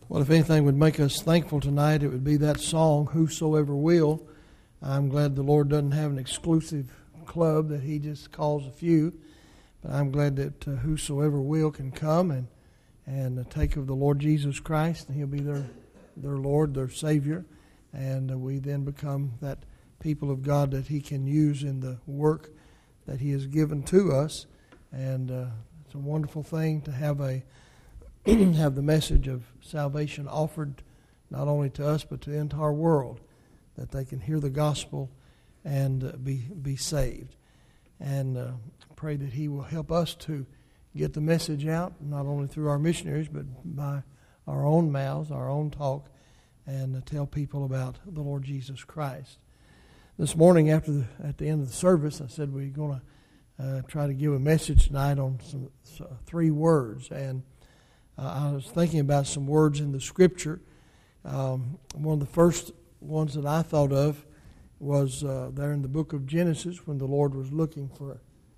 Well, if anything would make us thankful tonight, it would be that song, Whosoever Will. I'm glad the Lord doesn't have an exclusive club that He just calls a few. But I'm glad that whosoever will can come and take of the Lord Jesus Christ, and He'll be their Lord, their Savior. And we then become that people of God that He can use in the work that He has given to us. And it's a wonderful thing to have have the message of salvation offered not only to us but to the entire world, that they can hear the gospel and be saved. And pray that He will help us to get the message out, not only through our missionaries, but by our own mouths, our own talk, and tell people about the Lord Jesus Christ. This morning, at the end of the service, I said we're going to try to give a message tonight on three words. And I was thinking about some words in the Scripture. One of the first ones that I thought of was there in the book of Genesis, when the Lord was looking for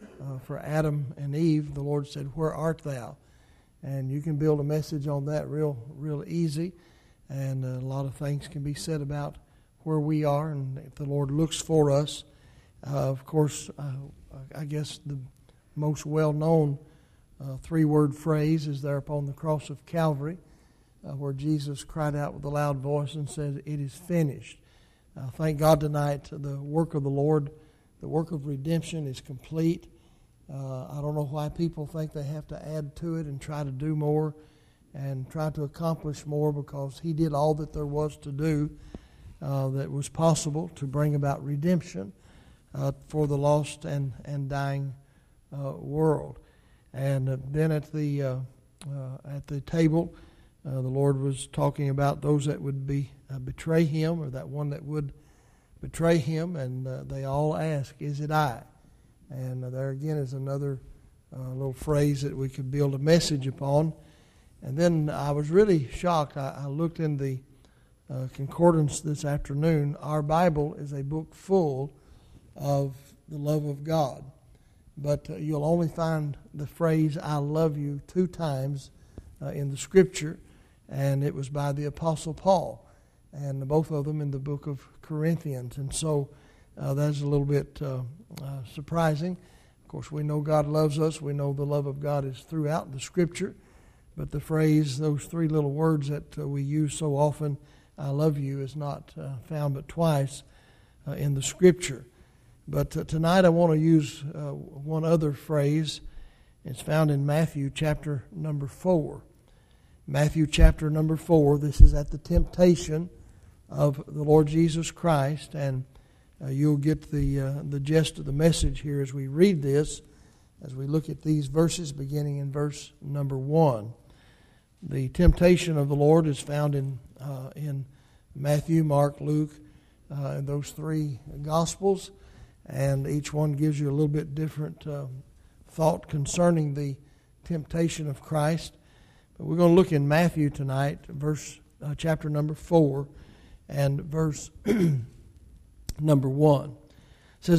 Adam and Eve. The Lord said, "Where art thou?" And you can build a message on that real easy, and a lot of things can be said about where we are, and if the Lord looks for us. Of course, I guess the most well-known three-word phrase is there upon the cross of Calvary, where Jesus cried out with a loud voice and said, "It is finished." Thank God tonight, the work of the Lord, the work of redemption is complete. I don't know why people think they have to add to it and try to do more and try to accomplish more, because He did all that there was to do that was possible to bring about redemption for the lost and dying world. And then at the table, the Lord was talking about those that would betray Him, or that one that would betray Him, and they all ask, "Is it I?" And there again is another little phrase that we could build a message upon. And then I was really shocked. I looked in the concordance this afternoon. Our Bible is a book full of the love of God. But you'll only find the phrase, "I love you," 2 times in the Scripture. And it was by the Apostle Paul. And both of them in the book of Corinthians. And so that's a little bit surprising. Of course, we know God loves us. We know the love of God is throughout the Scripture. But the phrase, those 3 little words that we use so often, "I love you," is not found but twice in the Scripture. But tonight I want to use one other phrase. It's found in Matthew chapter number 4. Matthew chapter number 4, this is at the temptation of the Lord Jesus Christ, and you'll get the gist of the message here as we read this, as we look at these verses beginning in verse number 1. The temptation of the Lord is found in Matthew, Mark, Luke, and those 3 Gospels, and each one gives you a little bit different thought concerning the temptation of Christ. But we're going to look in Matthew tonight, chapter number 4, and verse number 1. It says,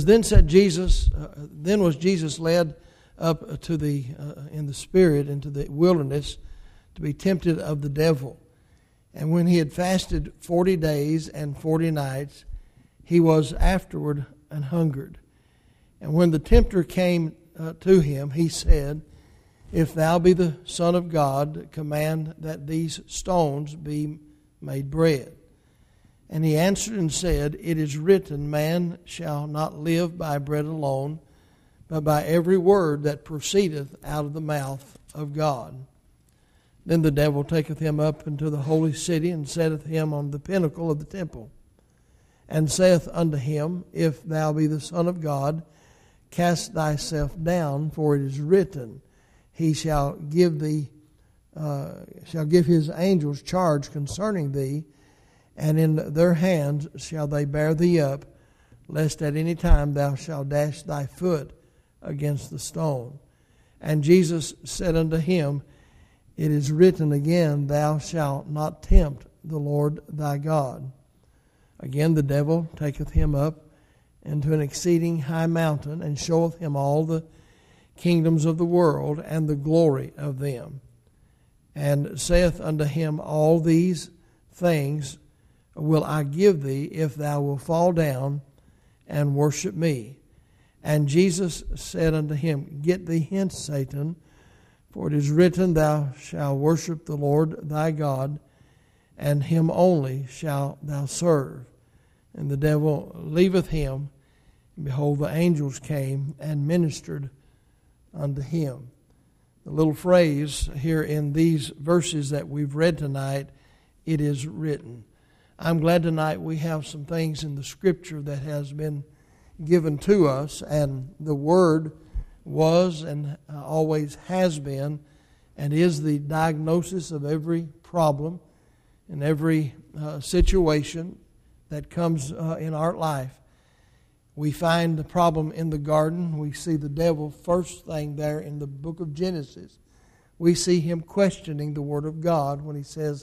Then was Jesus led up to in the Spirit into the wilderness to be tempted of the devil. And when he had fasted 40 days and 40 nights, he was afterward and hungered. And when the tempter came to him, he said, "If thou be the Son of God, command that these stones be made bread." And he answered and said, "It is written, Man shall not live by bread alone, but by every word that proceedeth out of the mouth of God." Then the devil taketh him up into the holy city, and setteth him on the pinnacle of the temple, and saith unto him, "If thou be the Son of God, cast thyself down, for it is written, He shall give His angels charge concerning thee, and in their hands shall they bear thee up, lest at any time thou shalt dash thy foot against the stone." And Jesus said unto him, "It is written again, Thou shalt not tempt the Lord thy God." Again the devil taketh him up into an exceeding high mountain, and showeth him all the kingdoms of the world and the glory of them. and saith unto him, All these things will I give thee, if thou wilt fall down and worship me. And Jesus said unto him, Get thee hence, Satan, for it is written, Thou shalt worship the Lord thy God, and him only shalt thou serve. And the devil leaveth him, and behold, the angels came and ministered unto him. The little phrase here in these verses that we've read tonight, it is written. I'm glad tonight we have some things in the Scripture that has been given to us, and the Word was and always has been and is the diagnosis of every problem and every situation that comes in our life. We find the problem in the garden. We see the devil first thing there in the book of Genesis. We see him questioning the Word of God when he says,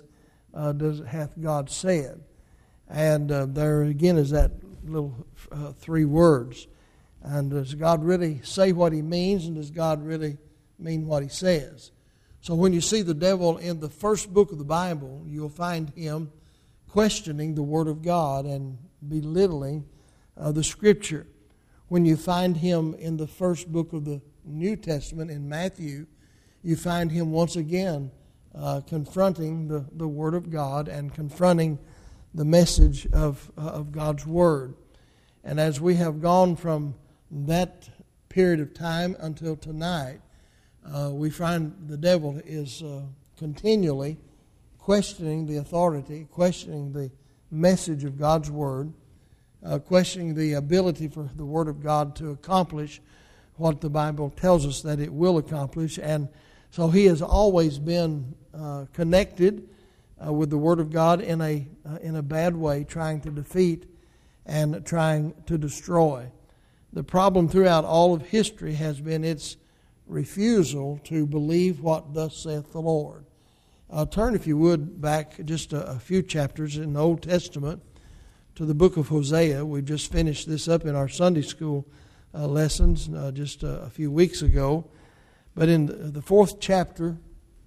hath God said? And there again is that little 3 words. And does God really say what he means, and does God really mean what he says? So when you see the devil in the first book of the Bible, you'll find him questioning the Word of God and belittling the Scripture. When you find him in the first book of the New Testament in Matthew, you find him once again confronting the Word of God and confronting the message of God's Word. And as we have gone from that period of time until tonight, we find the devil is continually questioning the authority, questioning the message of God's Word, questioning the ability for the Word of God to accomplish what the Bible tells us that it will accomplish. And so he has always been connected with the Word of God in a bad way, trying to defeat and trying to destroy. The problem throughout all of history has been its refusal to believe what thus saith the Lord. Turn, if you would, back just a few chapters in the Old Testament to the book of Hosea. We just finished this up in our Sunday school lessons just a few weeks ago. But in the 4th chapter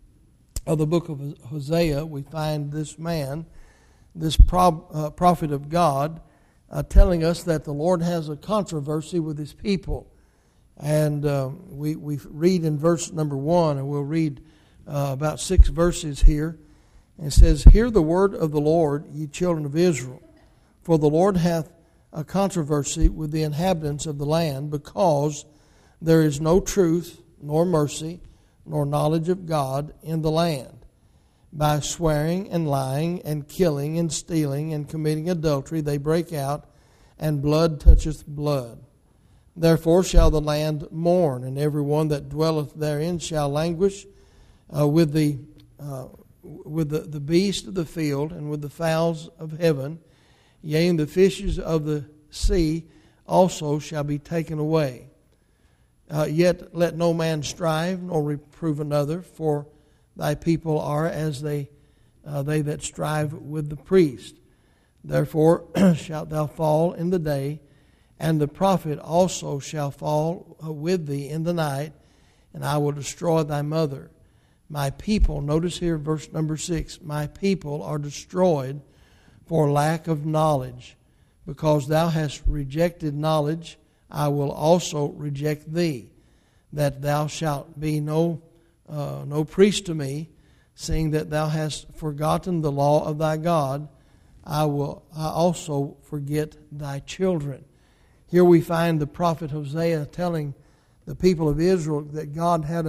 of the book of Hosea, we find this man, this prophet of God, telling us that the Lord has a controversy with his people. And we read in verse number 1, and we'll read about 6 verses here. And it says, Hear the word of the Lord, ye children of Israel. For the Lord hath a controversy with the inhabitants of the land, because there is no truth, nor mercy, nor knowledge of God in the land. By swearing and lying and killing and stealing and committing adultery they break out, and blood toucheth blood. Therefore shall the land mourn, and every one that dwelleth therein shall languish with the beast of the field and with the fowls of heaven. Yea, and the fishes of the sea also shall be taken away. Yet let no man strive, nor reprove another, for thy people are as they that strive with the priest. Therefore shalt thou fall in the day, and the prophet also shall fall with thee in the night, and I will destroy thy mother. My people, notice here verse number 6, my people are destroyed for lack of knowledge. Because thou hast rejected knowledge, I will also reject thee, that thou shalt be no priest to me, seeing that thou hast forgotten the law of thy God. I also forget thy children. Here we find the prophet Hosea telling the people of Israel that God had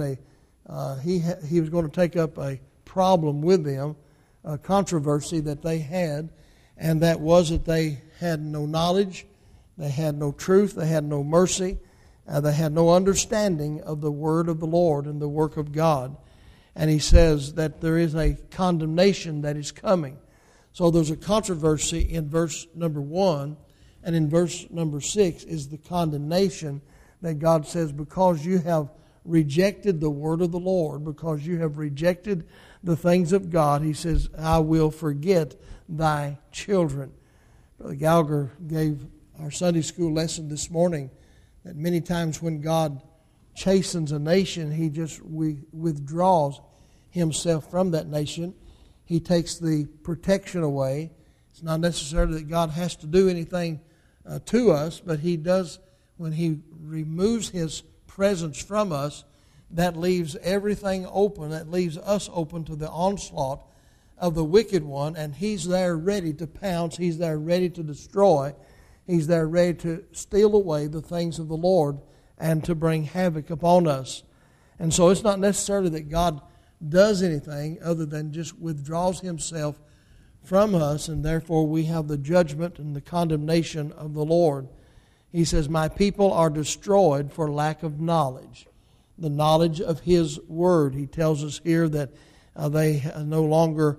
he was going to take up a problem with them, a controversy that they had, and that was that they had no knowledge, they had no truth, they had no mercy, they had no understanding of the word of the Lord and the work of God. And he says that there is a condemnation that is coming. So there's a controversy in verse number 1, and in verse number 6 is the condemnation that God says, because you have rejected the word of the Lord, because you have rejected the things of God, he says, I will forget thy children. Brother Gallagher gave our Sunday school lesson this morning that many times when God chastens a nation, he just withdraws. himself from that nation. He takes the protection away. It's not necessarily that God has to do anything to us, but he does. When he removes his presence from us, that leaves everything open. That leaves us open to the onslaught of the wicked one, and he's there ready to pounce. He's there ready to destroy. He's there ready to steal away the things of the Lord and to bring havoc upon us. And so it's not necessarily that God does anything other than just withdraws himself from us, and therefore we have the judgment and the condemnation of the Lord. He says, my people are destroyed for lack of knowledge, the knowledge of his word. He tells us here that they no longer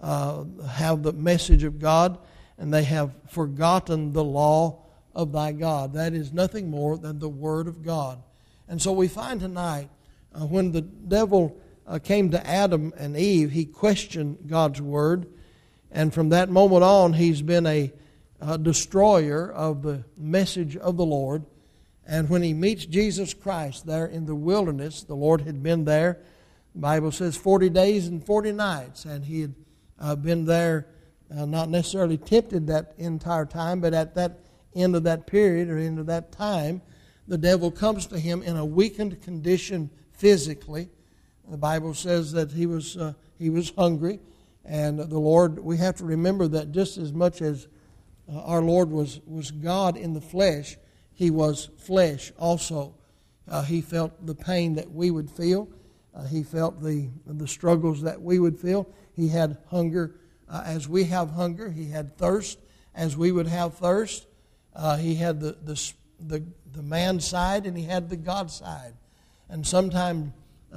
have the message of God, and they have forgotten the law of thy God. That is nothing more than the word of God. And so we find tonight, when the devil came to Adam and Eve, he questioned God's word. And from that moment on, he's been a destroyer of the message of the Lord. And when he meets Jesus Christ there in the wilderness, the Lord had been there. The Bible says 40 days and 40 nights. And he had been there, not necessarily tempted that entire time, but at that end of that period or end of that time, the devil comes to him in a weakened condition physically. The Bible says that he was hungry. And the Lord, we have to remember that just as much as our Lord was God in the flesh, he was flesh also. He felt the pain that we would feel. He felt the struggles that we would feel. He had hunger as we have hunger. He had thirst as we would have thirst. He had the man side and he had the God side. And sometimes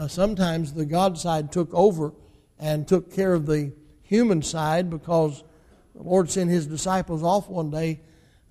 the God side took over and took care of the human side, because the Lord sent his disciples off one day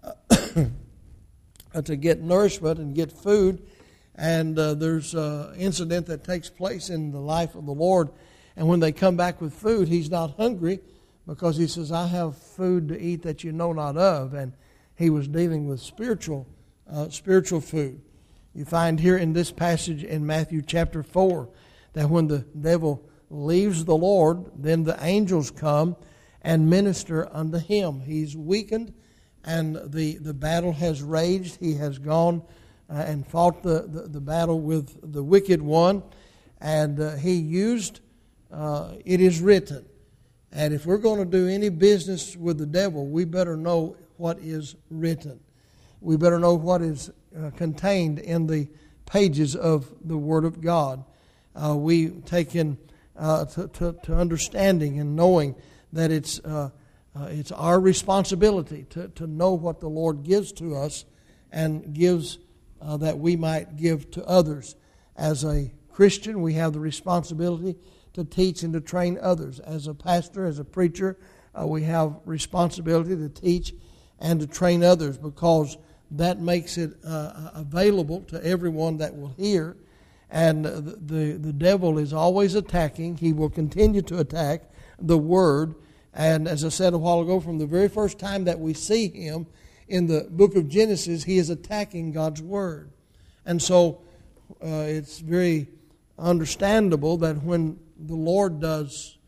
to get nourishment and get food. And there's an incident that takes place in the life of the Lord. And when they come back with food, he's not hungry, because he says, I have food to eat that you know not of. And he was dealing with spiritual food. You find here in this passage in Matthew chapter 4 that when the devil leaves the Lord, then the angels come and minister unto him. He's weakened, and the battle has raged. He has gone and fought the battle with the wicked one, and he used, it is written. And if we're going to do any business with the devil, we better know what is written. We better know what is contained in the pages of the Word of God. We take in to understanding and knowing that it's our responsibility to know what the Lord gives to us and gives that we might give to others. As a Christian, we have the responsibility to teach and to train others. As a pastor, as a preacher, we have responsibility to teach and to train others, because that makes it available to everyone that will hear. And the devil is always attacking. He will continue to attack the Word. And as I said a while ago, from the very first time that we see him in the book of Genesis, he is attacking God's Word. And so it's very understandable that when the Lord does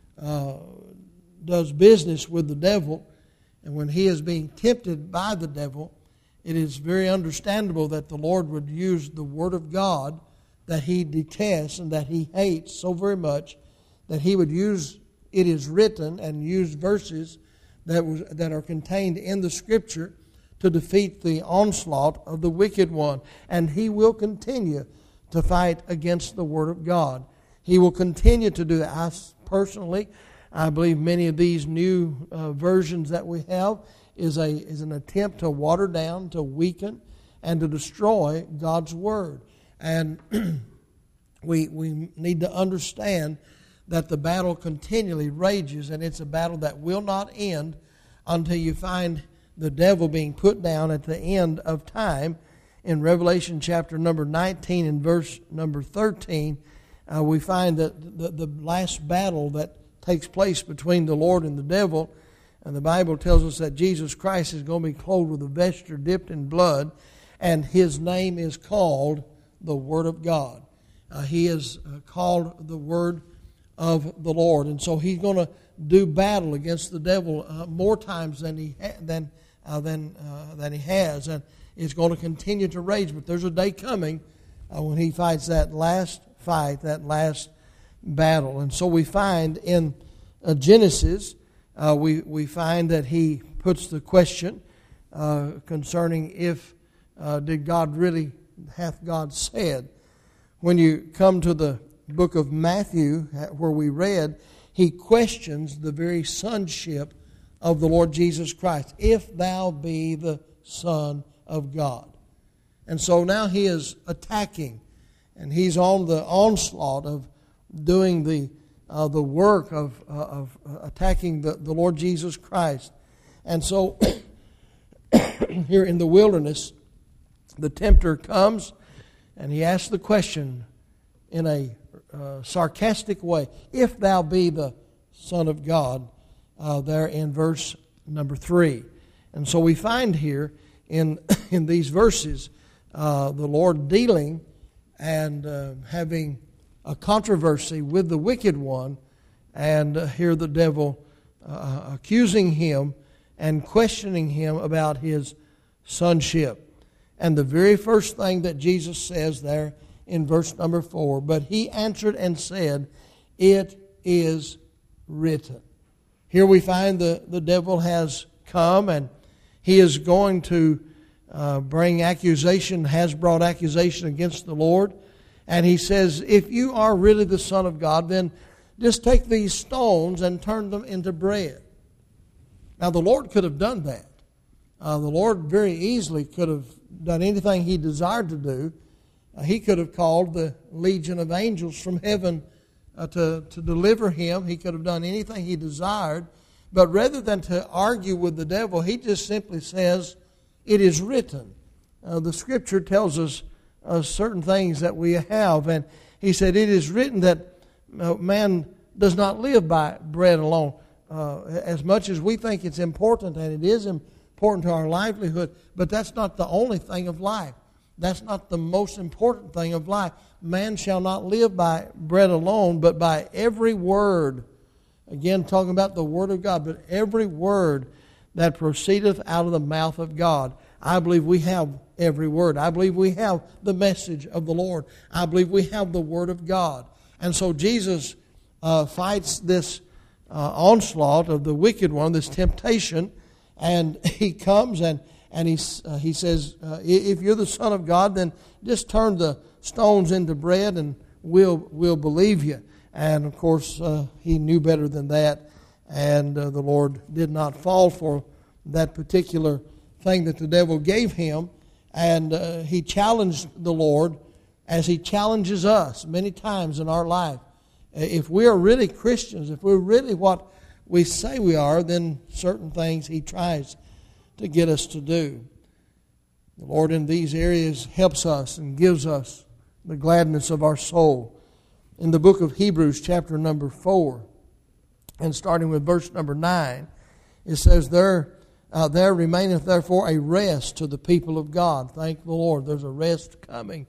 business with the devil, and when he is being tempted by the devil, it is very understandable that the Lord would use the Word of God that he detests and that he hates so very much, that he would use it is written and use verses that are contained in the Scripture to defeat the onslaught of the wicked one. And he will continue to fight against the Word of God. He will continue to do that. I believe many of these new versions that we have is an attempt to water down, to weaken, and to destroy God's Word. And we need to understand that the battle continually rages, and it's a battle that will not end until you find the devil being put down at the end of time. In Revelation chapter number 19 and verse number 13, we find that the last battle that takes place between the Lord and the devil, and the Bible tells us that Jesus Christ is going to be clothed with a vesture dipped in blood, and his name is called the Word of God. He is called the Word of the Lord. And so he's going to do battle against the devil more times than he has, and it's going to continue to rage. But there's a day coming when he fights that last fight, that last battle. And so we find in Genesis, we find that he puts the question concerning if did God really, hath God said. When you come to the book of Matthew, where we read, he questions the very sonship of the Lord Jesus Christ. If thou be the Son of God. And so now he is attacking, and he's on the onslaught of doing the work of attacking the Lord Jesus Christ. And so here in the wilderness, the tempter comes and he asks the question in a sarcastic way, if thou be the Son of God, there in verse number 3. And so we find here in these verses the Lord dealing and having a controversy with the wicked one, and here the devil accusing him and questioning him about his sonship. And the very first thing that Jesus says there in verse number 4, but he answered and said, it is written. Here we find the devil has come, and he is going to bring accusation, has brought accusation against the Lord. And he says, if you are really the Son of God, then just take these stones and turn them into bread. Now the Lord could have done that. The Lord very easily could have done anything he desired to do. He could have called the legion of angels from heaven to deliver him. He could have done anything he desired. But rather than to argue with the devil, he just simply says, it is written. The Scripture tells us certain things that we have. And he said, it is written that man does not live by bread alone. As much as we think it's important, and it is important to our livelihood, but that's not the only thing of life. That's not the most important thing of life. Man shall not live by bread alone, but by every word. Again, talking about the Word of God, but every word that proceedeth out of the mouth of God. I believe we have every word. I believe we have the message of the Lord. I believe we have the Word of God. And so Jesus fights this onslaught of the wicked one, this temptation, and he comes and he says, if you're the Son of God, then just turn the stones into bread and we'll believe you. And of course, he knew better than that, and the Lord did not fall for that particular thing that the devil gave him. And he challenged the Lord as he challenges us many times in our life. If we are really Christians, if we're really what we say we are, then certain things he tries to get us to do. The Lord in these areas helps us and gives us the gladness of our soul. In the book of Hebrews, chapter number 4, and starting with verse number 9, it says, There remaineth therefore a rest to the people of God. Thank the Lord. There's a rest coming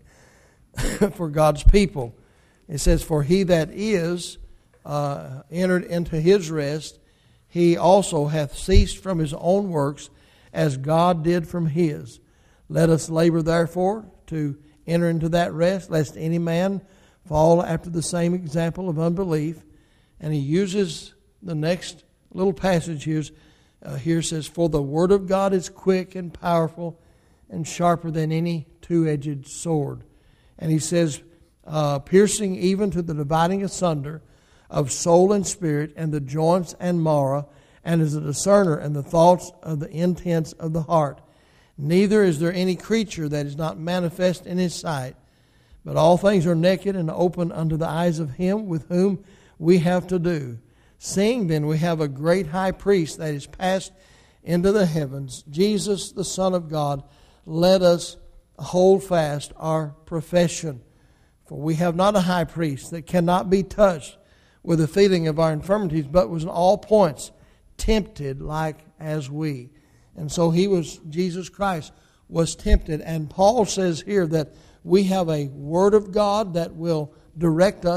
for God's people. It says, For he that is entered into his rest, he also hath ceased from his own works, as God did from his. Let us labor therefore to enter into that rest, lest any man fall after the same example of unbelief. And he uses the next little passage here says, For the word of God is quick and powerful and sharper than any two-edged sword. And he says, piercing even to the dividing asunder of soul and spirit, and the joints and marrow, and is a discerner and the thoughts of the intents of the heart. Neither is there any creature that is not manifest in his sight, but all things are naked and open unto the eyes of him with whom we have to do. Seeing then we have a great high priest that is passed into the heavens, Jesus the Son of God, let us hold fast our profession. For we have not a high priest that cannot be touched with the feeling of our infirmities, but was in all points tempted like as we. And so Jesus Christ was tempted. And Paul says here that we have a Word of God that will direct us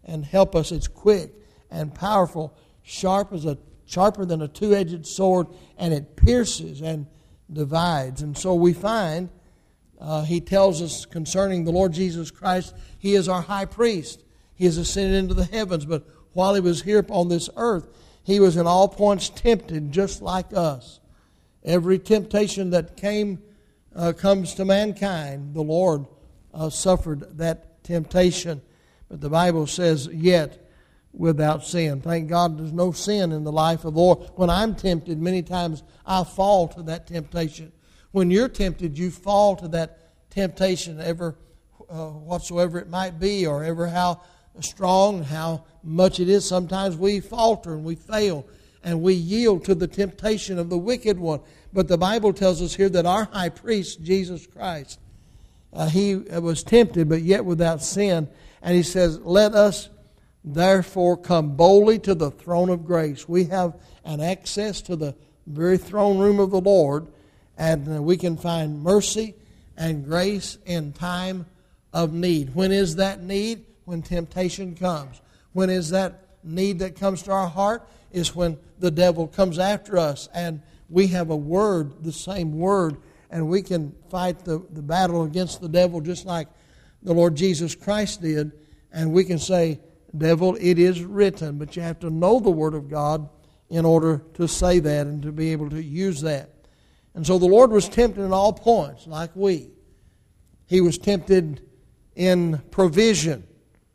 and help us. It's quick and powerful, sharper than a two-edged sword, and it pierces and divides. And so we find he tells us concerning the Lord Jesus Christ, He is our high priest. He has ascended into the heavens, but while He was here upon this earth, He was in all points tempted just like us. Every temptation that comes to mankind, the Lord suffered that temptation. But the Bible says, yet without sin. Thank God there's no sin in the life of the Lord. When I'm tempted, many times I fall to that temptation. When you're tempted, you fall to that temptation, whatsoever it might be, or ever how strong, how much it is. Sometimes we falter and we fail, and we yield to the temptation of the wicked one. But the Bible tells us here that our high priest, Jesus Christ, He was tempted, but yet without sin. And He says, let us therefore come boldly to the throne of grace. We have an access to the very throne room of the Lord, and we can find mercy and grace in time of need. When is that need? When temptation comes. When is that need that comes to our heart? Is when the devil comes after us, and we have a word, the same word, and we can fight the battle against the devil just like the Lord Jesus Christ did, and we can say, devil, it is written. But you have to know the Word of God in order to say that and to be able to use that. And so the Lord was tempted in all points, like we. He was tempted in provision.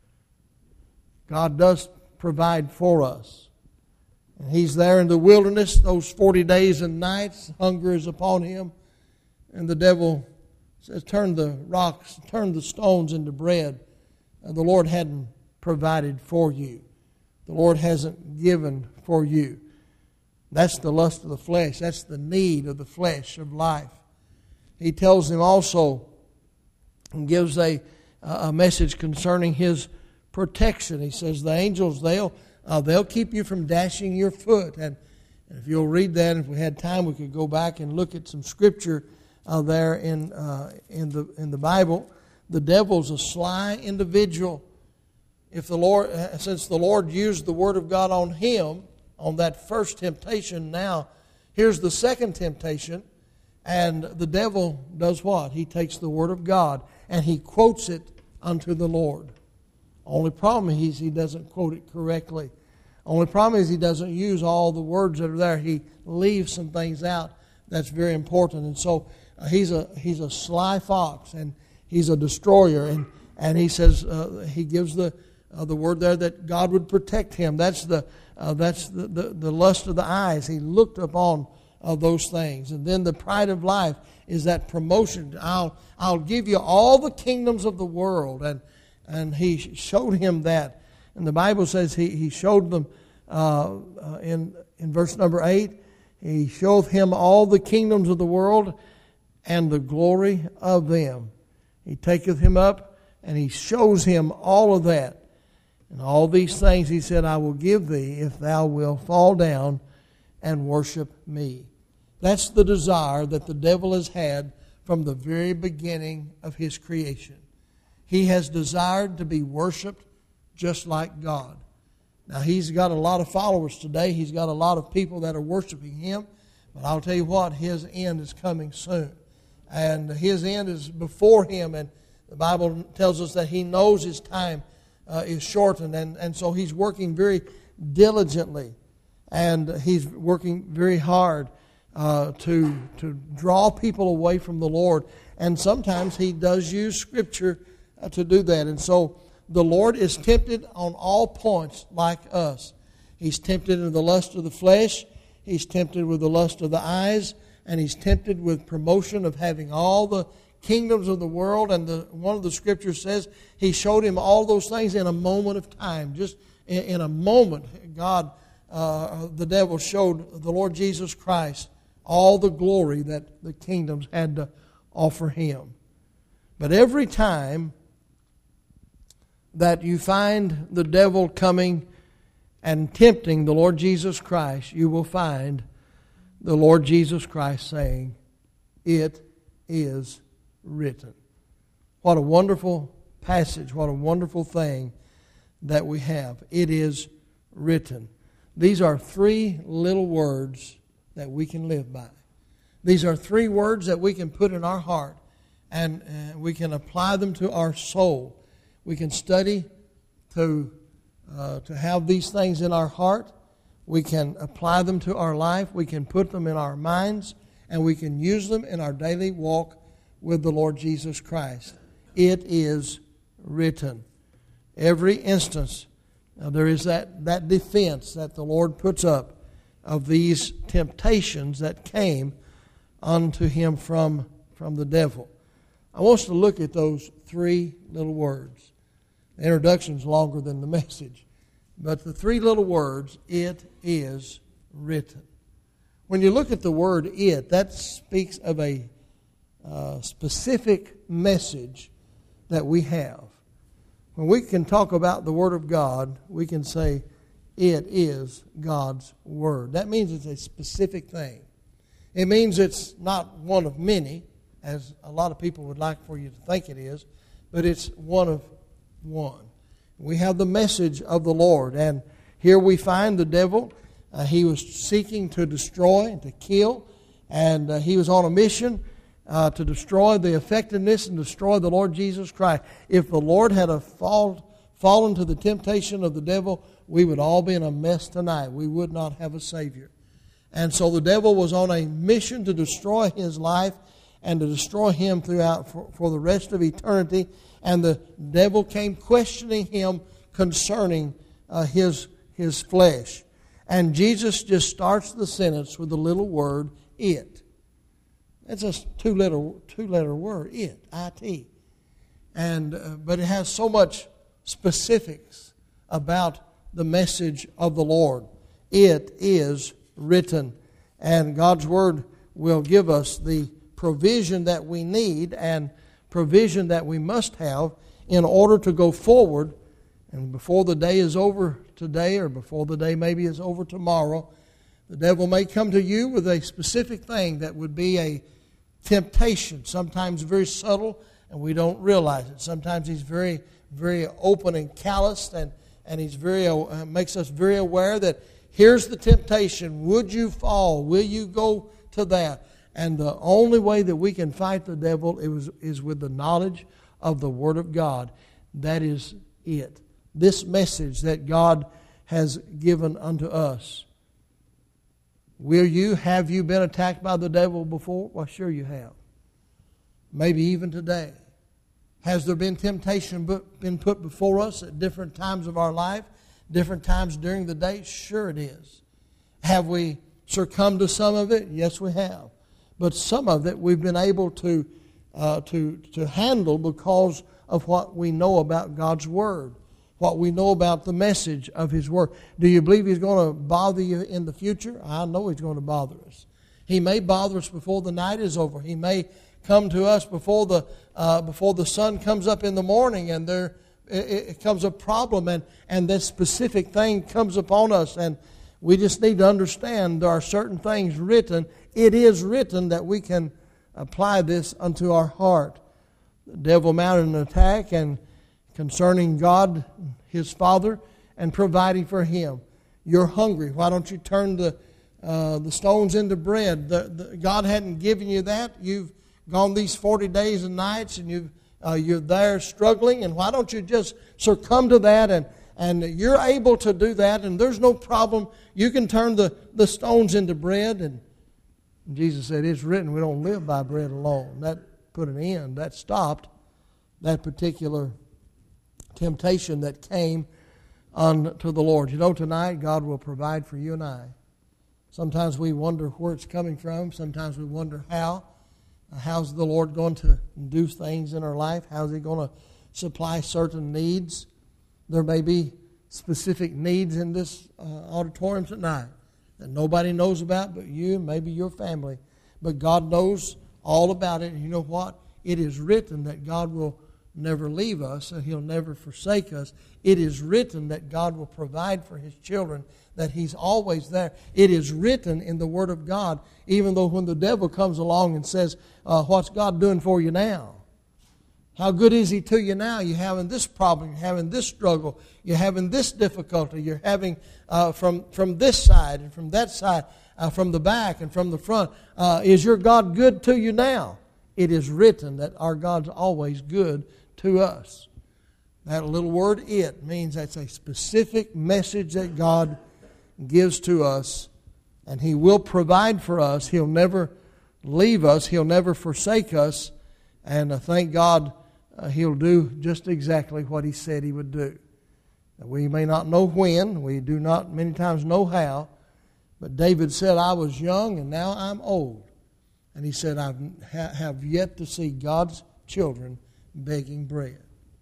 God does provide for us. And He's there in the wilderness, those 40 days and nights. Hunger is upon Him. And the devil says, turn the rocks, turn the stones into bread. And the Lord hadn't provided for you. The Lord hasn't given for you. That's the lust of the flesh. That's the need of the flesh, of life. He tells him also and gives a message concerning His protection. He says the angels, they'll keep you from dashing your foot. And if you'll read that, if we had time, we could go back and look at some scripture there in the Bible. The devil's a sly individual. Since the Lord used the Word of God on him, on that first temptation, now here's the second temptation, and the devil does what? He takes the Word of God and he quotes it unto the Lord. Only problem is he doesn't quote it correctly. Only problem is he doesn't use all the words that are there. He leaves some things out that's very important. And so he's a sly fox, and he's a destroyer. And he says he gives the word there that God would protect him. That's the lust of the eyes. He looked upon those things. And then the pride of life is that promotion. I'll give you all the kingdoms of the world. And he showed him that. And the Bible says he showed them in verse number 8. He showed him all the kingdoms of the world and the glory of them. He taketh him up and he shows him all of that. And all these things he said, I will give thee if thou wilt fall down and worship me. That's the desire that the devil has had from the very beginning of his creation. He has desired to be worshiped just like God. Now, he's got a lot of followers today. He's got a lot of people that are worshiping him. But I'll tell you what, his end is coming soon. And his end is before him. And the Bible tells us that he knows his time is shortened. And so he's working very diligently. And he's working very hard to draw people away from the Lord. And sometimes he does use Scripture to do that. And so the Lord is tempted on all points like us. He's tempted in the lust of the flesh. He's tempted with the lust of the eyes. And he's tempted with promotion of having all the kingdoms of the world. And one of the scriptures says he showed him all those things in a moment of time. Just in a moment, God, the devil showed the Lord Jesus Christ all the glory that the kingdoms had to offer him. But every time that you find the devil coming and tempting the Lord Jesus Christ, you will find the Lord Jesus Christ saying, it is written. What a wonderful passage, what a wonderful thing that we have. It is written. These are three little words that we can live by. These are three words that we can put in our heart, and we can apply them to our soul. We can study to have these things in our heart. We can apply them to our life. We can put them in our minds, and we can use them in our daily walk with the Lord Jesus Christ. It is written. Every instance, there is that defense that the Lord puts up of these temptations that came unto him from the devil. I want us to look at those three little words. The introduction is longer than the message. But the three little words, it is written. When you look at the word it, that speaks of a specific message that we have. When we can talk about the Word of God, we can say it is God's Word. That means it's a specific thing. It means it's not one of many, as a lot of people would like for you to think it is, but it's one of one. We have the message of the Lord, and here we find the devil. He was seeking to destroy and to kill, and he was on a mission to destroy the effectiveness and destroy the Lord Jesus Christ. If the Lord had fallen to the temptation of the devil, we would all be in a mess tonight. We would not have a Savior. And so the devil was on a mission to destroy his life and to destroy him throughout for the rest of eternity. And the devil came questioning him concerning his flesh. And Jesus just starts the sentence with the little word, it. It's a two-letter word, it, I-T. But it has so much specifics about the message of the Lord. It is written. And God's Word will give us the provision that we need and provision that we must have in order to go forward. And before the day is over today, or before the day maybe is over tomorrow, the devil may come to you with a specific thing that would be a temptation, sometimes very subtle, and we don't realize it. Sometimes he's very, very open and calloused, and he's makes us very aware that here's the temptation. Would you fall? Will you go to that? And the only way that we can fight the devil is with the knowledge of the Word of God. That is it. This message that God has given unto us. Have you been attacked by the devil before? Well, sure you have. Maybe even today. Has there been temptation been put before us at different times of our life, different times during the day? Sure it is. Have we succumbed to some of it? Yes, we have. But some of it we've been able to handle because of what we know about God's Word, what we know about the message of His Word. Do you believe He's going to bother you in the future? I know He's going to bother us. He may bother us before the night is over. He may come to us before the sun comes up in the morning, and it comes a problem, and this specific thing comes upon us, and we just need to understand there are certain things written. It is written that we can apply this unto our heart. The devil mounted an attack and concerning God, His Father, and providing for Him. You're hungry. Why don't you turn the stones into bread? God hadn't given you that. You've gone these 40 days and nights, and you're there struggling. And why don't you just succumb to that? And you're able to do that, and there's no problem. You can turn the stones into bread. And Jesus said, it's written, we don't live by bread alone. That put an end. That stopped that particular temptation that came unto the Lord. You know, tonight God will provide for you and I. Sometimes we wonder where it's coming from. Sometimes we wonder how. How's the Lord going to do things in our life? How's He going to supply certain needs? There may be specific needs in this auditorium tonight that nobody knows about but you and maybe your family. But God knows all about it. And you know what? It is written that God will never leave us and He'll never forsake us. It is written that God will provide for His children, that He's always there. It is written in the Word of God, even though when the devil comes along and says, what's God doing for you now? How good is He to you now? You're having this problem, you're having this struggle, you're having this difficulty, you're having from this side and from that side, from the back and from the front. Is your God good to you now? It is written that our God's always good to us. That little word "it" means that's a specific message that God gives to us, and He will provide for us. He'll never leave us. He'll never forsake us. And thank God He'll do just exactly what He said He would do. We may not know when, we do not many times know how, but David said, "I was young and now I'm old." And he said, "I have yet to see God's children begging bread."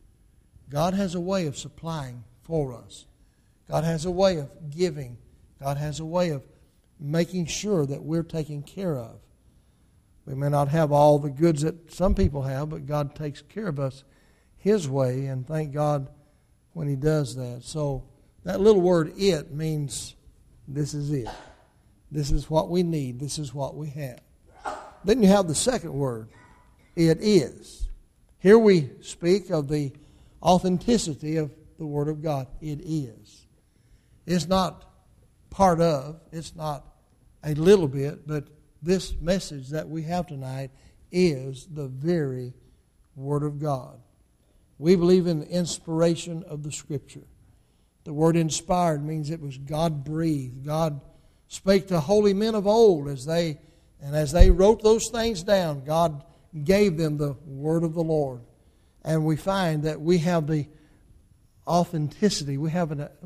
God has a way of supplying for us. God has a way of giving. God has a way of making sure that we're taken care of. We may not have all the goods that some people have, but God takes care of us His way, and thank God when He does that. So that little word "it" means this is it. This is what we need. This is what we have. Then you have the second word, "it is." Here we speak of the authenticity of the Word of God. It is. It's not part of, it's not a little bit, but this message that we have tonight is the very Word of God. We believe in the inspiration of the Scripture. The word "inspired" means it was God-breathed. God spake to holy men of old as they wrote those things down. God gave them the Word of the Lord. And we find that we have the authenticity. We have an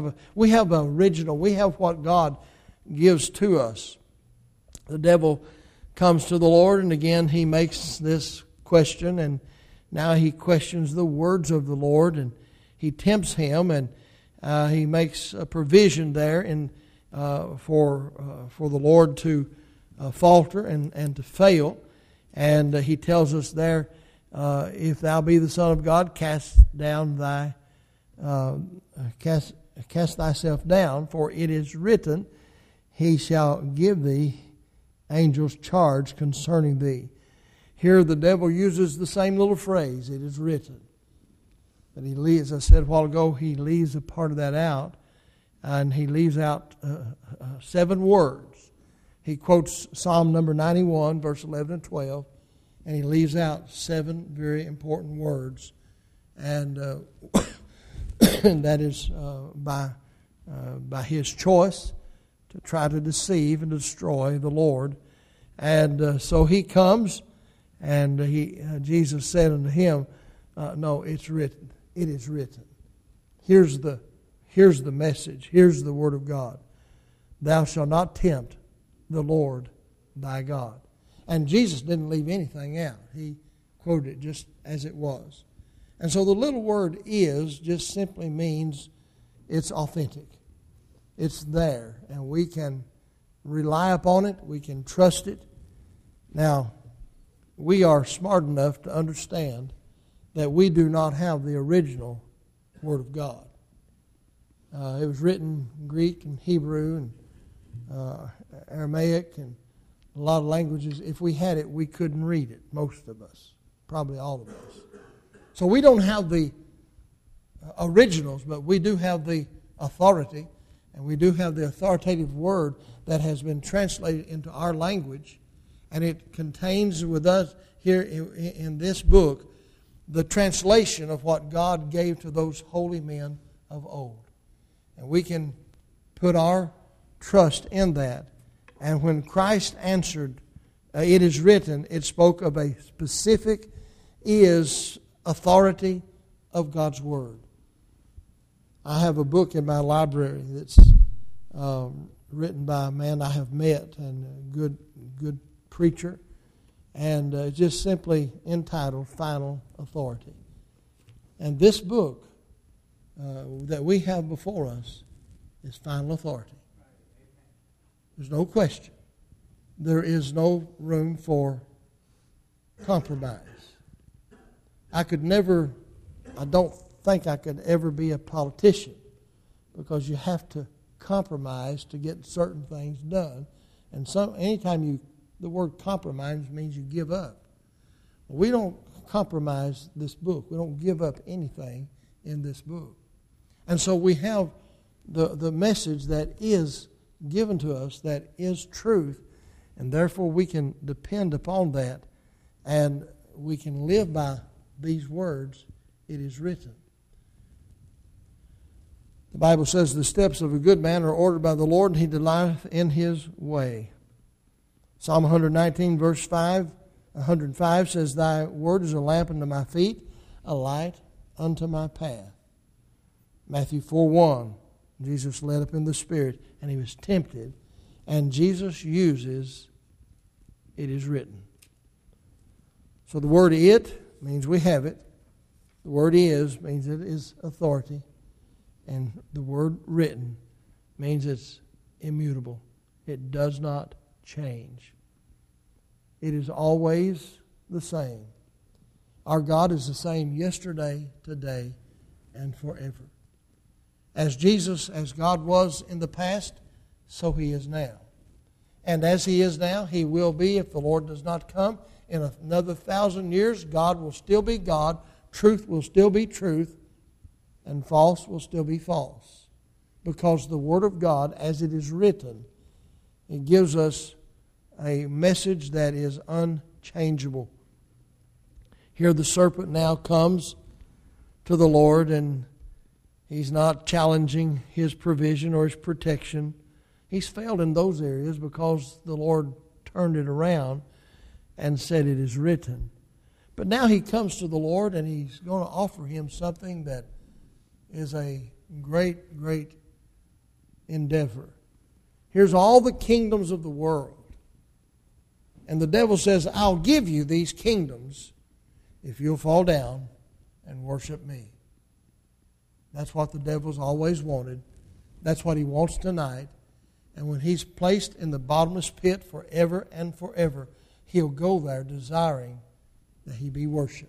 original. We have what God gives to us. The devil comes to the Lord, and again he makes this question, and now he questions the words of the Lord, and he tempts Him, and he makes a provision there for the Lord to falter and to fail. And he tells us there, if thou be the Son of God, cast thyself down, for it is written, He shall give thee angels charge concerning thee. Here the devil uses the same little phrase, "it is written." But he leaves, as I said a while ago, he leaves a part of that out, and he leaves out 7 words. He quotes Psalm number 91, verse 11 and 12, and he leaves out 7 very important words. And that is by his choice to try to deceive and destroy the Lord. And so he comes, and Jesus said unto him, "No, it's written. It is written." Here's the message. Here's the Word of God. "Thou shalt not tempt the Lord thy God." And Jesus didn't leave anything out. He quoted it just as it was. And so the little word "is" just simply means it's authentic. It's there, and we can rely upon it. We can trust it. Now, we are smart enough to understand that we do not have the original Word of God. It was written in Greek and Hebrew and Aramaic and a lot of languages. If we had it, we couldn't read it, most of us, probably all of us. So we don't have the originals, but we do have the authority, and we do have the authoritative Word that has been translated into our language, and it contains with us here in this book the translation of what God gave to those holy men of old. And we can put our trust in that. And when Christ answered, "It is written," it spoke of a specific authority of God's Word. I have a book in my library that's written by a man I have met, and a good preacher, and just simply entitled "Final Authority." And this book that we have before us is final authority. There's no question. There is no room for compromise. I don't think I could ever be a politician, because you have to compromise to get certain things done. And anytime the word compromise means you give up. We don't compromise this book. We don't give up anything in this book. And so we have the message that is given to us, that is truth, and therefore we can depend upon that, and we can live by these words. It is written. The Bible says the steps of a good man are ordered by the Lord, and he delighteth in his way. Psalm 119 verse 105 says, Thy word is a lamp unto my feet, a light unto my path. Matthew 4:1, Jesus led up in the Spirit, and he was tempted, and Jesus uses, it is written. So the word it means we have it. The word is means it is authority. And the word written means it's immutable. It does not change. It is always the same. Our God is the same yesterday, today, and forever. As God was in the past, so He is now. And as He is now, He will be if the Lord does not come. In another 1,000 years, God will still be God, truth will still be truth, and false will still be false. Because the Word of God, as it is written, it gives us a message that is unchangeable. Here the serpent now comes to the Lord, and he's not challenging His provision or His protection. He's failed in those areas because the Lord turned it around and said it is written. But now he comes to the Lord, and he's going to offer him something that is a great, great endeavor. Here's all the kingdoms of the world. And the devil says, I'll give you these kingdoms if you'll fall down and worship me. That's what the devil's always wanted. That's what he wants tonight. And when he's placed in the bottomless pit forever and forever, he'll go there desiring that he be worshipped.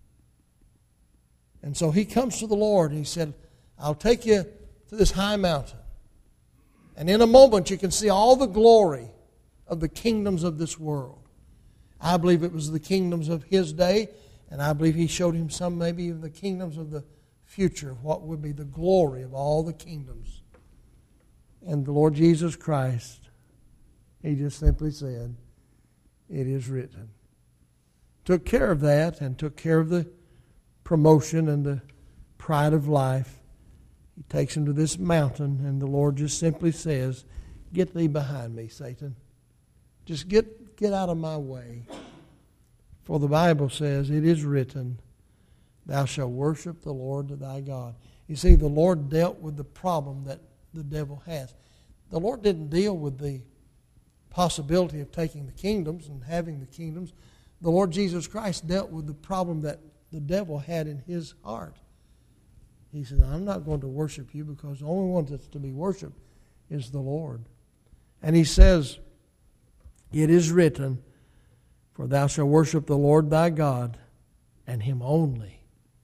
And so he comes to the Lord and he said, I'll take you to this high mountain. And in a moment you can see all the glory of the kingdoms of this world. I believe it was the kingdoms of his day, and I believe he showed him some maybe of the kingdoms of the future, what would be the glory of all the kingdoms. And the Lord Jesus Christ, he just simply said, it is written. Took care of that and took care of the promotion and the pride of life. He takes him to this mountain, and the Lord just simply says, get thee behind me, Satan. Just get out of my way. For the Bible says, it is written, thou shalt worship the Lord thy God. You see, the Lord dealt with the problem that the devil has. The Lord didn't deal with the possibility of taking the kingdoms and having the kingdoms. The Lord Jesus Christ dealt with the problem that the devil had in his heart. He said, I'm not going to worship you because the only one that's to be worshipped is the Lord. And he says, it is written, for thou shalt worship the Lord thy God, and him only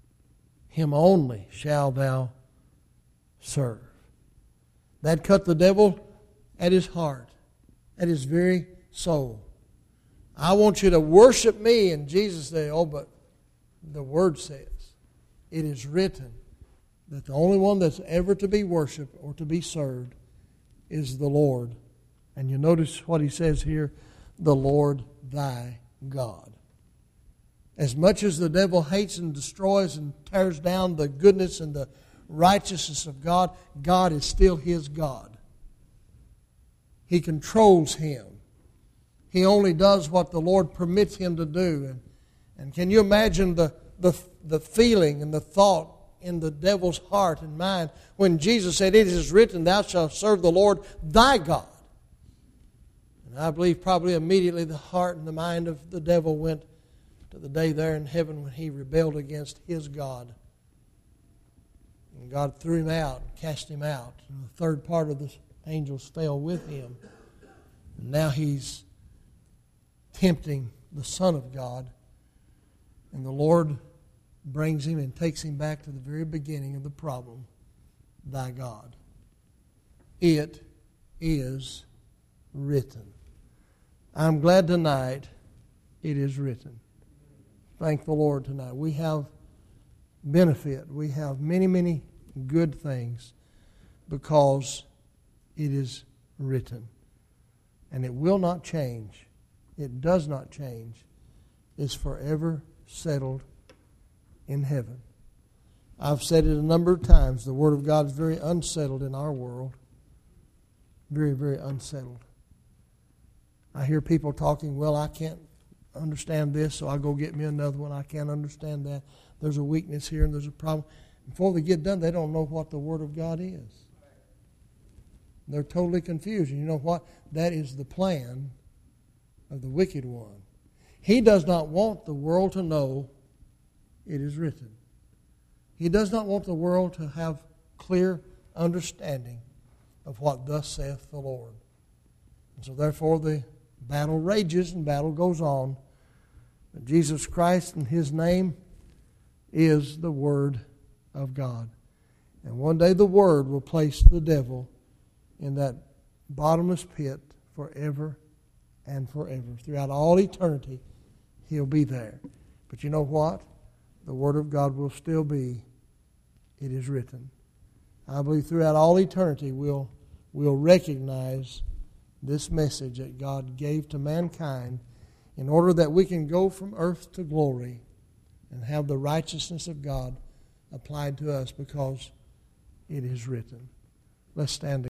shall thou serve. That cut the devil at his heart, at his very soul. I want you to worship me. And Jesus said, but the Word says, it is written that the only one that's ever to be worshipped or to be served is the Lord. And you notice what he says here, the Lord thy God. As much as the devil hates and destroys and tears down the goodness and the righteousness of God, God is still his God. He controls him. He only does what the Lord permits him to do. And can you imagine the feeling and the thought in the devil's heart and mind when Jesus said, it is written, thou shalt serve the Lord thy God. And I believe probably immediately the heart and the mind of the devil went to the day there in heaven when he rebelled against his God. And God threw him out, cast him out. And the third part of the angels fell with him. And now he's tempting the Son of God. And the Lord brings him and takes him back to the very beginning of the problem. Thy God. It is written. I'm glad tonight it is written. thank the Lord tonight. We have benefit. We have many, many good things because it is written. And it will not change. It does not change. It's forever settled in heaven. I've said it a number of times. The Word of God is very unsettled in our world. Very, very unsettled. I hear people talking, well, I can't understand this, so I'll go get me another one. I can't understand that. There's a weakness here and there's a problem. Before they get done, they don't know what the Word of God is. They're totally confused. And you know what? That is the plan of the wicked one. He does not want the world to know it is written. He does not want the world to have clear understanding of what thus saith the Lord. And so therefore the battle rages and battle goes on. But Jesus Christ and His name is the Word of God. And one day the Word will place the devil in that bottomless pit forever and forever. Throughout all eternity, he'll be there. But you know what? The Word of God will still be, it is written. I believe throughout all eternity we'll recognize this message that God gave to mankind in order that we can go from earth to glory and have the righteousness of God applied to us because it is written. Let's stand together.